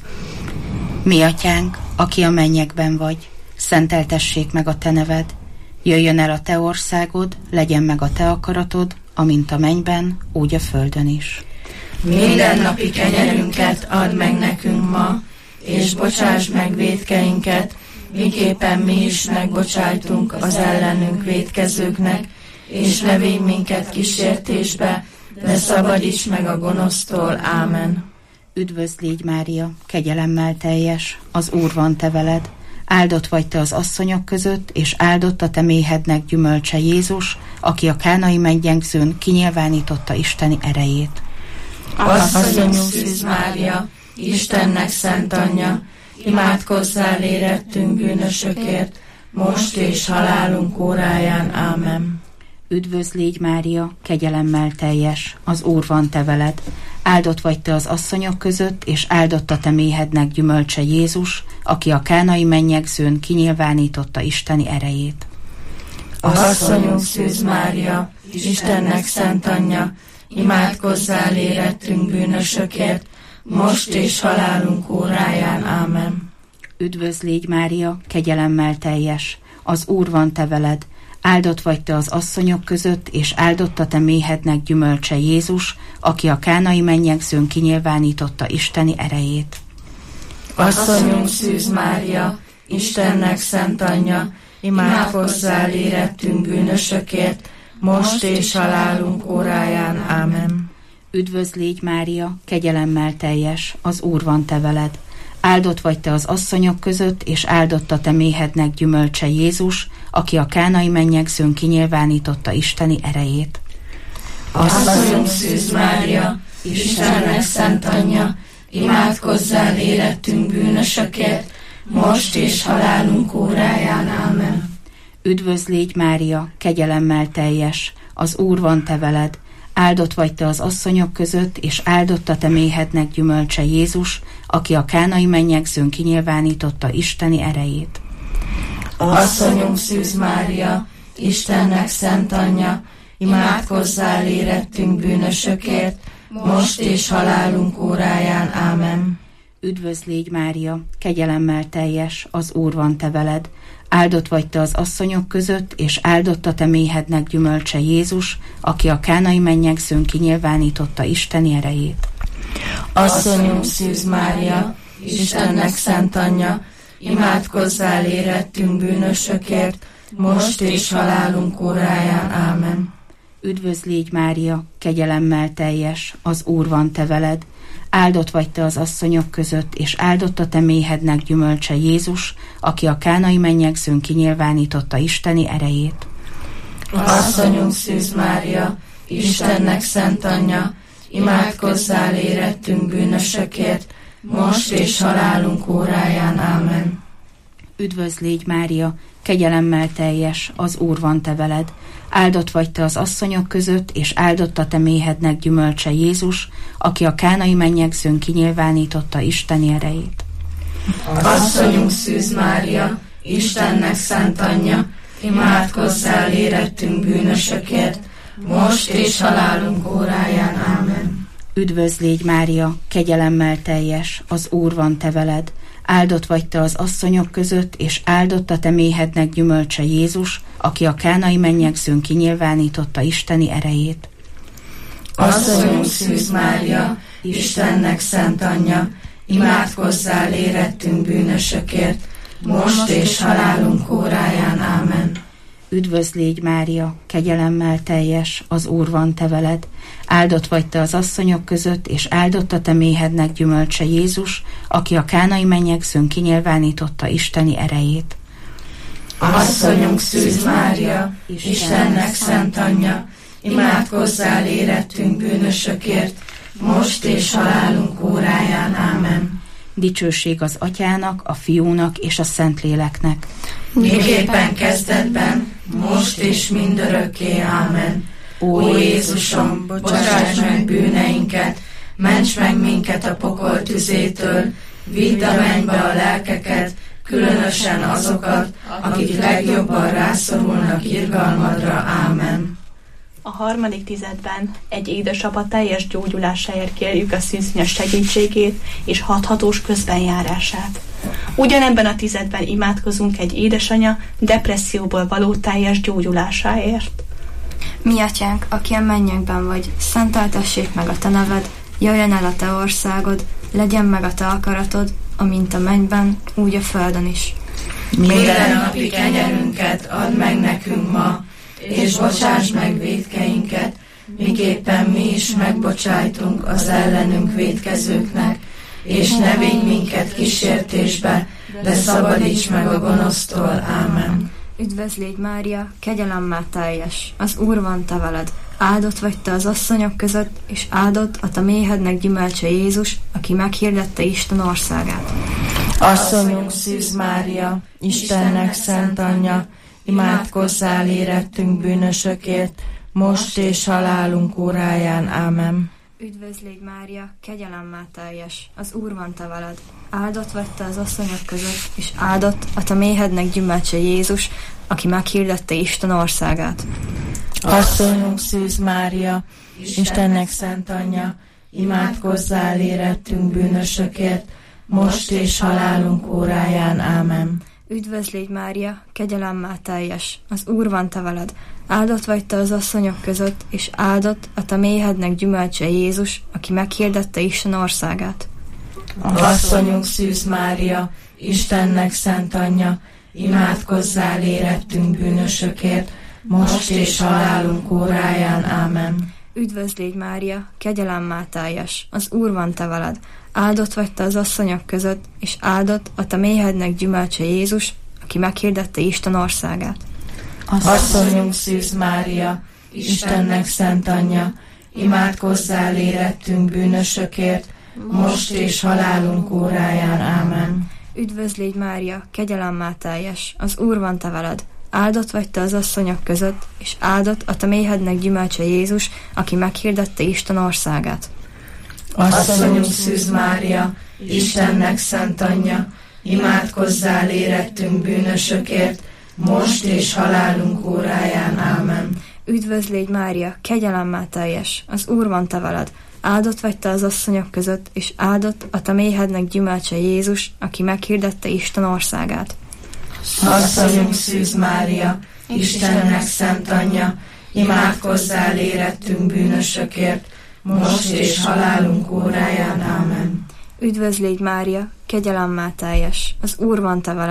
Mi atyánk, aki a mennyekben vagy, szenteltessék meg a te neved, jöjjön el a te országod, legyen meg a te akaratod, amint a mennyben, úgy a földön is. Mindennapi kenyerünket add meg nekünk ma, és bocsáss meg vétkeinket, miképpen mi is megbocsájtunk az ellenünk vétkezőknek, és ne védj minket kísértésbe, de szabadíts meg a gonosztól. Ámen. Üdvözl légy Mária, kegyelemmel teljes, az Úr van te veled. Áldott vagy te az asszonyok között, és áldott a te méhednek gyümölcse Jézus, aki a kánai meggyengzőn kinyilvánította Isteni erejét. Asszonyunk Szűz Mária, Istennek szent anyja, imádkozzál érettünk bűnösökért, most és halálunk óráján. Ámen. Üdvözl légy Mária, kegyelemmel teljes, az Úr van te veled. Áldott vagy te az asszonyok között, és áldott a te méhednek gyümölcse Jézus, aki a kánai mennyegzőn kinyilvánította Isteni erejét. Asszonyunk Szűz Mária, Istennek szent anyja, imádkozzál érettünk bűnösökért, most és halálunk óráján. Ámen. Üdvözl légy Mária, kegyelemmel teljes, az Úr van te veled. Áldott vagy te az asszonyok között, és áldott a te méhednek gyümölcse Jézus, aki a kánai mennyegzőn kinyilvánította Isteni erejét. Asszonyunk Szűz Mária, Istennek szent anyja, imádkozzál érettünk bűnösökért, most és halálunk óráján. Ámen. Üdvözl légy Mária, kegyelemmel teljes, az Úr van te veled. Áldott vagy te az asszonyok között, és áldott a te méhednek gyümölcse Jézus, aki a kánai mennyegzőn kinyilvánította Isteni erejét. Asszonyunk Szűz Mária, Istennek szent anyja, imádkozzál érettünk bűnösökért, most és halálunk óráján. Ámen. Üdvözl légy Mária, kegyelemmel teljes, az Úr van te veled. Áldott vagy te az asszonyok között, és áldott a te méhednek gyümölcse Jézus, aki a kánai mennyegzőn kinyilvánította Isteni erejét. Asszonyunk Szűz Mária, Istennek szent anyja, imádkozzál érettünk bűnösökért, most és halálunk óráján. Ámen. Üdvözl légy Mária, kegyelemmel teljes, az Úr van te veled. Áldott vagy te az asszonyok között, és áldott a te méhednek gyümölcse Jézus, aki a kánai mennyegzőn kinyilvánította Isteni erejét. Asszonyunk Szűz Mária, Istennek szent anyja, imádkozzál érettünk bűnösökért, most és halálunk óráján. Ámen. Üdvözl légy, Mária, kegyelemmel teljes, az Úr van te veled. Áldott vagy te az asszonyok között, és áldott a te méhednek gyümölcse Jézus, aki a kánai mennyegzőn kinyilvánította isteni erejét. Asszonyunk Szűz Mária, Istennek szent anyja, imádkozzál érettünk bűnösökért, most és halálunk óráján. Ámen. Üdvözl légy, Mária, kegyelemmel teljes, az Úr van te veled. Áldott vagy te az asszonyok között, és áldott a te méhednek gyümölcse Jézus, aki a kánai mennyegzőn kinyilvánította isteni erejét. Asszonyunk Szűz Mária, Istennek szent anyja, imádkozzál érettünk bűnösökért, most és halálunk óráján. Ámen. Üdvözl légy, Mária, kegyelemmel teljes, az Úr van te veled. Áldott vagy te az asszonyok között, és áldott a te méhednek gyümölcse Jézus, aki a kánai mennyegzőn kinyilvánította isteni erejét. Asszonyunk Szűz Mária, Istennek szent anyja, imádkozzál érettünk bűnösökért, most és halálunk óráján. Ámen. Üdvözl légy, Mária, kegyelemmel teljes, az Úr van te veled. Áldott vagy te az asszonyok között, és áldott a te méhednek gyümölcse Jézus, aki a kánai mennyegzőn kinyilvánította isteni erejét. Asszonyunk Szűz Mária, Istennek szent anyja, imádkozzál érettünk bűnösökért, most és halálunk óráján. Ámen. Dicsőség az Atyának, a Fiúnak és a Szentléleknek. Miképpen kezdetben, most és mindörökké. Ámen. Ó Jézusom, bocsáss meg bűneinket, ments meg minket a pokol tüzétől, vidd a mennybe a lelkeket, különösen azokat, akik legjobban rászorulnak irgalmadra. Ámen. A harmadik tizedben egy édesapa teljes gyógyulásáért kérjük a szűznyes segítségét és hathatós közbenjárását. Ugyanebben a tizedben imádkozunk egy édesanya depresszióból való teljes gyógyulásáért. Mi atyánk, aki a mennyekben vagy, szenteltessék meg a te neved, jöjjön el a te országod, legyen meg a te akaratod, amint a mennyben, úgy a földön is. Minden napi kenyerünket add meg nekünk ma, és bocsáss meg vétkeinket, miképpen mi is megbocsájtunk az ellenünk vétkezőknek, és ne védj minket kísértésbe, de szabadíts meg a gonosztól. Ámen. Üdvözl légy, Mária, kegyelemmel teljes, az Úr van te veled. Áldott vagy te az asszonyok között, és áldott a te méhednek gyümölcse Jézus, aki meghirdette Isten országát. Asszonyunk Szűz Mária, Istennek szent anyja, imádkozzál érettünk bűnösökért, most és halálunk óráján. Ámen. Üdvözl légy, Mária, kegyelemmel teljes, az Úr van te veled. Áldott vagy te az asszonyok között, és áldott a te méhednek gyümölcse Jézus, aki meghirdette Isten országát. Asszonyunk Szűz Mária, Istennek szent anyja, imádkozzál érettünk bűnösökért, most és halálunk óráján. Ámen. Üdvözl légy, Mária, kegyelemmel teljes, az Úr van te veled. Áldott vagy te az asszonyok között, és áldott a te méhednek gyümölcse Jézus, aki meghirdette Isten országát. Asszonyunk Szűz Mária, Istennek szent anyja, imádkozzál érettünk bűnösökért, most és halálunk óráján. Ámen. Üdvözl légy, Mária, kegyelemmel teljes, az Úr van te veled. Áldott vagy te az asszonyok között, és áldott a te méhednek gyümölcse Jézus, aki meghirdette Isten országát. Asszonyunk Szűz Mária, Istennek szent anyja, imádkozzál érettünk bűnösökért, most és halálunk óráján. Ámen. Üdvözl légy, Mária, kegyelemmel teljes, az Úr van te veled. Áldott vagy te az asszonyok között, és áldott a te méhednek gyümölcse Jézus, aki meghirdette Isten országát. Asszonyunk Szűz Mária, Istennek szent anyja, imádkozzál érettünk bűnösökért, most és halálunk óráján. Ámen. Üdvözl légy, Mária, kegyelemmel teljes, az Úr van te veled. Áldott vagy te az asszonyok között, és áldott a te méhednek gyümölcse Jézus, aki meghirdette Isten országát. Asszonyunk Szűz Mária, Istennek szent anyja, imádkozzál érettünk bűnösökért, most és halálunk óráján. Ámen. Üdvözl légy, Mária, kegyelemmel teljes, az Úr van te veled.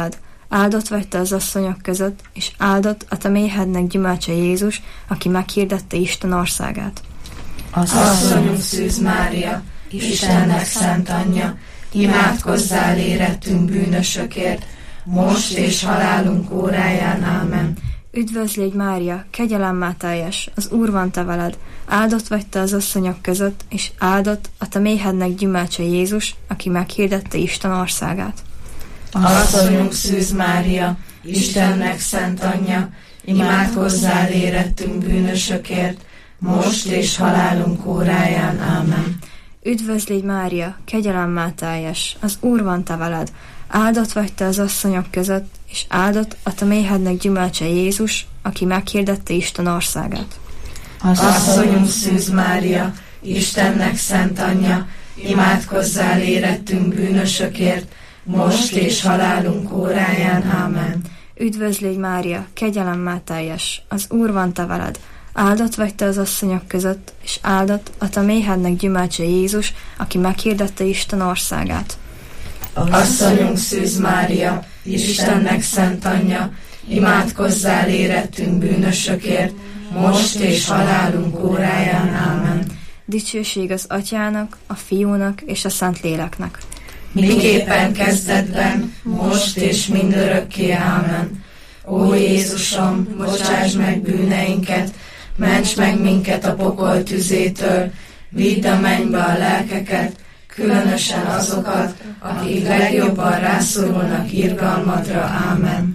áldott vagy te az asszonyok között, és áldott a te méhednek gyümölcse Jézus, aki meghirdette Isten országát. Asszonyunk Szűz Mária, Istennek szent anyja, imádkozzál érettünk bűnösökért, most és halálunk óráján. Ámen. Üdvözl légy Mária, kegyelemmel teljes, az Úr van te veled, áldott vagy te az asszonyok között, és áldott a te méhednek gyümölcse Jézus, aki meghirdette Isten országát. Asszonyunk Szűz Mária, Istennek szent anyja, imádkozzál érettünk bűnösökért, most és halálunk óráján. Ámen. Üdvözl légy Mária, kegyelemmel teljes, az Úr van te veled, áldott vagy te az asszonyok között, és áldott a te méhednek gyümölcse Jézus, aki meghirdette Isten országát. Asszonyunk Szűz Mária, Istennek szent anyja, imádkozzál érettünk bűnösökért, most és halálunk óráján. Ámen. Üdvözl légy Mária, kegyelemmel teljes, az Úr van te veled, áldott vagy te az asszonyok között, és áldott a te méhednek gyümölcse Jézus, aki meghirdette Isten országát. Asszonyunk Szűz Mária, Istennek szent anyja, imádkozzál érettünk bűnösökért, most és halálunk óráján. Ámen. Dicsőség az Atyának, a Fiúnak és a Szentléleknek. Miképpen kezdetben, most és mindörökké. Ámen. Ó Jézusom, bocsáss meg bűneinket, ments meg minket a pokol tüzétől, vidd a mennybe a lelkeket, különösen azokat, akik legjobban rászorulnak irgalmadra. Ámen.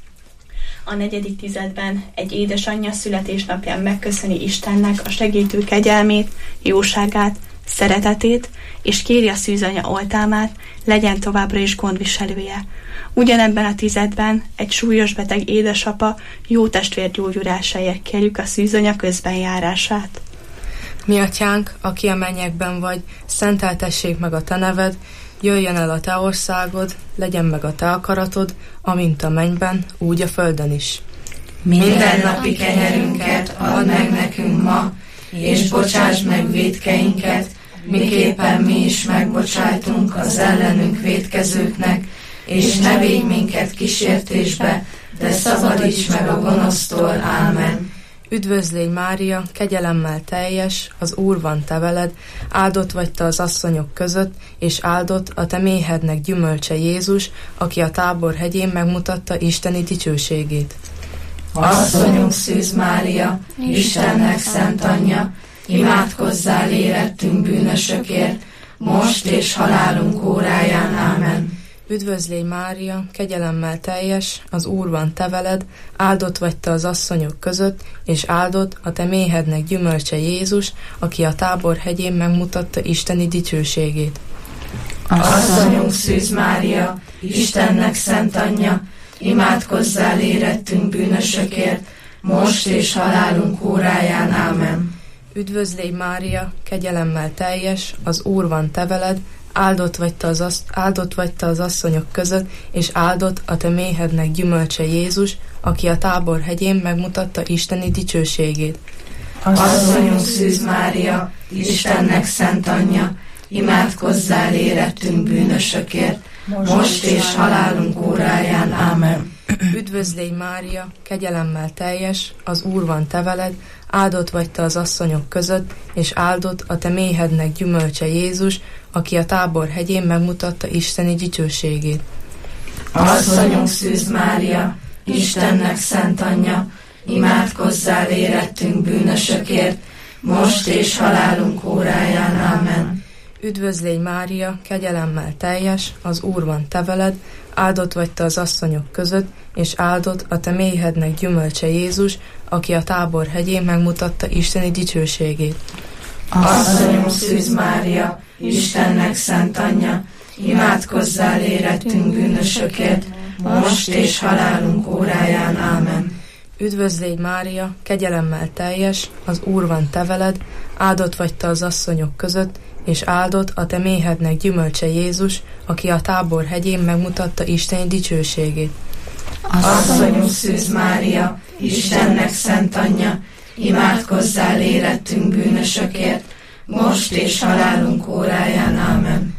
A 4. tizedben egy édesanyja születésnapján megköszöni Istennek a segítő kegyelmét, jóságát, szeretetét, és kéri a szűzanya oltalmát, legyen továbbra is gondviselője. Ugyanebben a tizedben egy súlyos beteg édesapa jó testvér gyógyulásáért kérjük a szűzanya közbenjárását. Mi atyánk, aki a mennyekben vagy, szenteltessék meg a te neved, jöjjön el a te országod, legyen meg a te akaratod, amint a mennyben, úgy a földön is. Mindennapi kenyerünket add meg nekünk ma, és bocsáss meg vétkeinket, miképpen mi is megbocsájtunk az ellenünk vétkezőknek, és ne védj minket kísértésbe, de szabadíts meg a gonosztól. Ámen. Üdvözl légy Mária, kegyelemmel teljes, az Úr van te veled, áldott vagy te az asszonyok között, és áldott a te méhednek gyümölcse Jézus, aki a Tábor hegyén megmutatta isteni dicsőségét. Asszonyunk Szűz Mária, Istennek szent anyja, imádkozzál érettünk bűnösökért, most és halálunk óráján. Ámen. Üdvözl légy Mária, kegyelemmel teljes, az Úr van te veled, áldott vagy te az asszonyok között, és áldott a te méhednek gyümölcse Jézus, aki a Tábor hegyén megmutatta isteni dicsőségét. Asszonyunk Szűz Mária, Istennek szent anyja, imádkozzál érettünk bűnösökért, most és halálunk óráján. Ámen. Üdvözl légy Mária, kegyelemmel teljes, az Úr van te veled, áldott vagy te az asszonyok között, és áldott a te méhednek gyümölcse Jézus, aki a Tábor hegyén megmutatta isteni dicsőségét. Asszonyunk Szűz Mária, Istennek szent anyja, imádkozzál érettünk bűnösökért, most és halálunk óráján. Ámen. Üdvözl légy Mária, kegyelemmel teljes, az Úr van te veled, áldott vagy te az asszonyok között, és áldott a te méhednek gyümölcse Jézus, aki a Tábor hegyén megmutatta isteni dicsőségét. Asszonyunk Szűz Mária, Istennek szent anyja, imádkozzál érettünk bűnösökért, most és halálunk óráján. Ámen. Üdvözl légy Mária, kegyelemmel teljes, az Úr van te veled, áldott vagy te az asszonyok között, és áldott a te méhednek gyümölcse Jézus, aki a Tábor hegyén megmutatta isteni dicsőségét. Asszonyunk Szűz Mária, Istennek szent anyja, imádkozzál érettünk bűnösökért, most és halálunk óráján. Ámen. Üdvözl légy Mária, kegyelemmel teljes, az Úr van te veled, áldott vagy te az asszonyok között, és áldott a te méhednek gyümölcse Jézus, aki a Tábor hegyén megmutatta isteni dicsőségét. Asszonyunk Szűz Mária, Istennek szent anyja, imádkozzál érettünk bűnösökért, most és halálunk óráján. Ámen.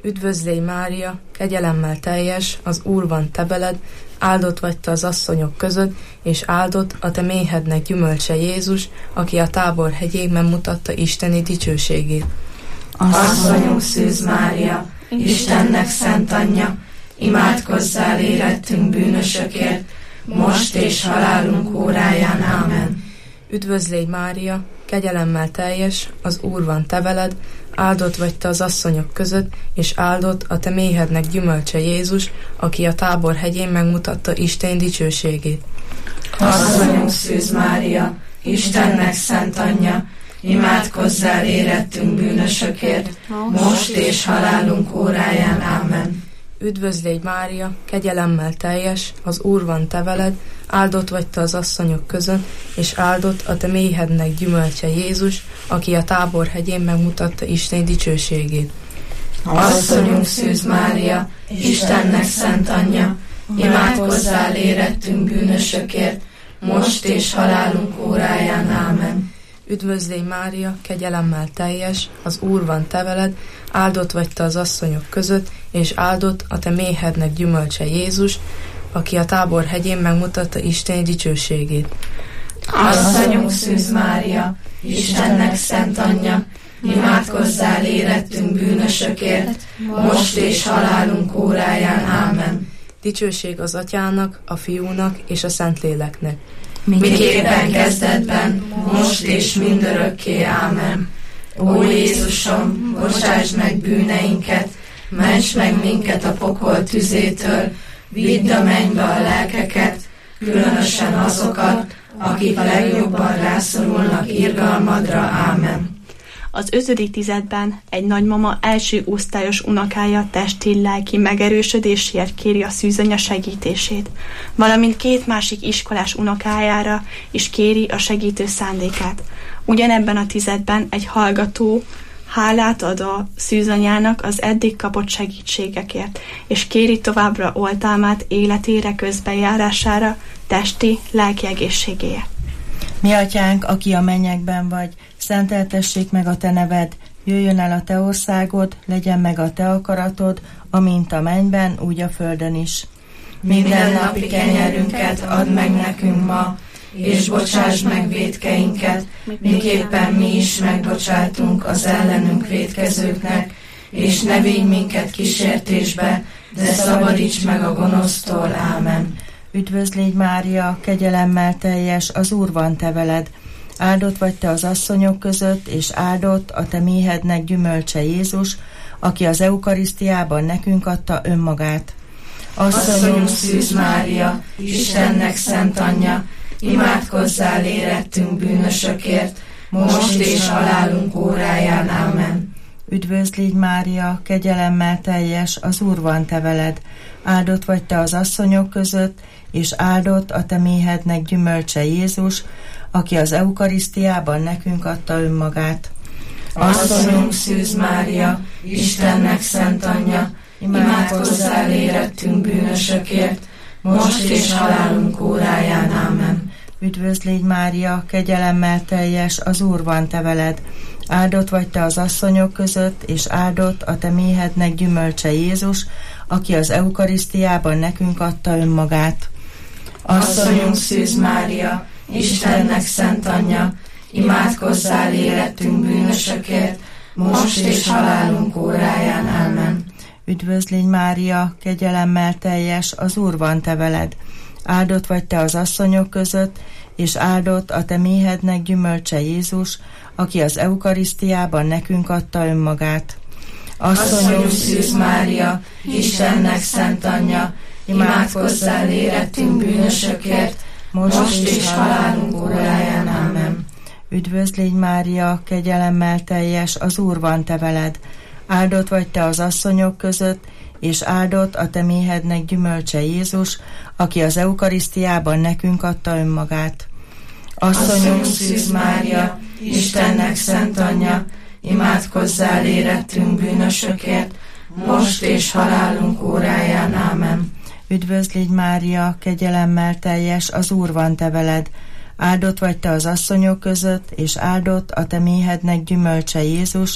Üdvözlégy Mária, kegyelemmel teljes, az Úr van te veled, áldott vagy te az asszonyok között, és áldott a te méhednek gyümölcse Jézus, aki a Tábor hegyében mutatta isteni dicsőségét. Asszonyunk Szűz Mária, Istennek szent anyja, imádkozzál érettünk bűnösökért, most és halálunk óráján. Ámen. Üdvözlégy Mária, kegyelemmel teljes, az Úr van te veled, áldott vagy te az asszonyok között, és áldott a te méhednek gyümölcse Jézus, aki a Tábor hegyén megmutatta Isten dicsőségét. Asszonyunk Szűz Mária, Istennek szent anyja, imádkozzál érettünk bűnösökért, most és halálunk óráján. Ámen. Üdvözlégy Mária, kegyelemmel teljes, az Úr van te veled, áldott vagy te az asszonyok között, és áldott a te méhednek gyümölcse Jézus, aki a Tábor hegyén megmutatta Isten dicsőségét. Asszonyunk Szűz Mária, Istennek szent anyja, imádkozzál érettünk bűnösökért, most és halálunk óráján. Ámen. Üdvözlégy Mária, kegyelemmel teljes, az Úr van te veled, áldott vagy te az asszonyok között, és áldott a te méhednek gyümölcse Jézus, aki a Tábor hegyén megmutatta Isten dicsőségét. Asszonyunk Szűz Mária, Istennek szent anyja, imádkozzál érettünk bűnösökért, most és halálunk óráján. Ámen. Dicsőség az Atyának, a Fiúnak és a Szentléleknek. Miképpen kezdetben, most és mindörökké. Ámen. Ó Jézusom, bocsásd meg bűneinket, ments meg minket a pokol tüzétől, vidd a mennybe a lelkeket, különösen azokat, akik legjobban rászorulnak irgalmadra. Ámen. Az 5. tizedben egy nagymama első osztályos unokája testi-lelki megerősödésért kéri a szűzanya segítését, valamint 2 másik iskolás unokájára is kéri a segítő szándékát. Ugyanebben a tizedben egy hallgató hálát ad a szűzanyának az eddig kapott segítségekért, és kéri továbbra oltalmát életére, közbenjárására, testi, lelki egészségéért. Mi atyánk, aki a mennyekben vagy, szenteltessék meg a te neved, jöjjön el a te országod, legyen meg a te akaratod, amint a mennyben, úgy a földön is. Minden napi kenyerünket add meg nekünk ma, és bocsásd meg vétkeinket, miképpen mi is megbocsátunk az ellenünk vétkezőknek, és ne vigy minket kísértésbe, de szabadíts meg a gonosztól. Ámen. Üdvözlégy Mária, kegyelemmel teljes, az Úr van te veled, áldott vagy te az asszonyok között, és áldott a te méhednek gyümölcse Jézus, aki az eukarisztiában nekünk adta önmagát. Asszonyunk Szűz Mária, Istennek szent anyja, imádkozzál érettünk bűnösökért, most és halálunk óráján. Ámen. Üdvözlégy Mária, kegyelemmel teljes, az Úr van te veled, áldott vagy te az asszonyok között, és áldott a te méhednek gyümölcse Jézus, aki az eukarisztiában nekünk adta önmagát. Asszonyunk Szűz Mária, Istennek szent anyja, imádkozzál érettünk bűnösökért, most és halálunk óráján. Ámen. Üdvözlégy Mária, kegyelemmel teljes, az Úr van te veled, áldott vagy te az asszonyok között, és áldott a te méhednek gyümölcse Jézus, aki az eukarisztiában nekünk adta önmagát. Asszonyunk Szűz Mária, Istennek szent anyja, imádkozzál érettünk bűnösökért, most és halálunk óráján. Ámen. Üdvözlégy Mária, kegyelemmel teljes, az Úr van te veled, áldott vagy te az asszonyok között, és áldott a te méhednek gyümölcse Jézus, aki az eukarisztiában nekünk adta önmagát. Asszonyunk Szűz Mária, Istennek szent anyja, imádkozzál érettünk bűnösökért, most és halálunk óráján. Ámen. Üdvözlégy Mária, kegyelemmel teljes, az Úr van te veled, áldott vagy te az asszonyok között, és áldott a te méhednek gyümölcse Jézus, aki az eukarisztiában nekünk adta önmagát. Asszonyunk Szűz Mária, Istennek szent anyja, imádkozzál érettünk bűnösökért, most és halálunk óráján. Ámen. Üdvözlégy Mária, kegyelemmel teljes, az Úr van te veled, áldott vagy te az asszonyok között, és áldott a te méhednek gyümölcse Jézus,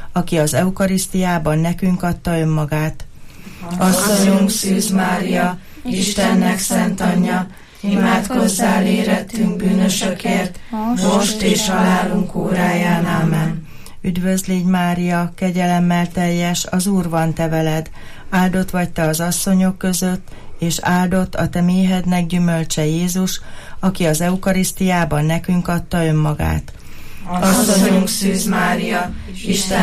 aki az eukarisztiában nekünk adta önmagát. Asszonyunk Szűz Mária, Istennek szent anyja, imádkozzál érettünk bűnösökért, most és halálunk óráján. Ámen. Üdvözl légy Mária, kegyelemmel teljes, az Úr van te veled, áldott vagy te az asszonyok között, és áldott a te méhednek gyümölcse Jézus, aki az eukarisztiában nekünk adta önmagát. Asszonyunk Szűz Mária, Isten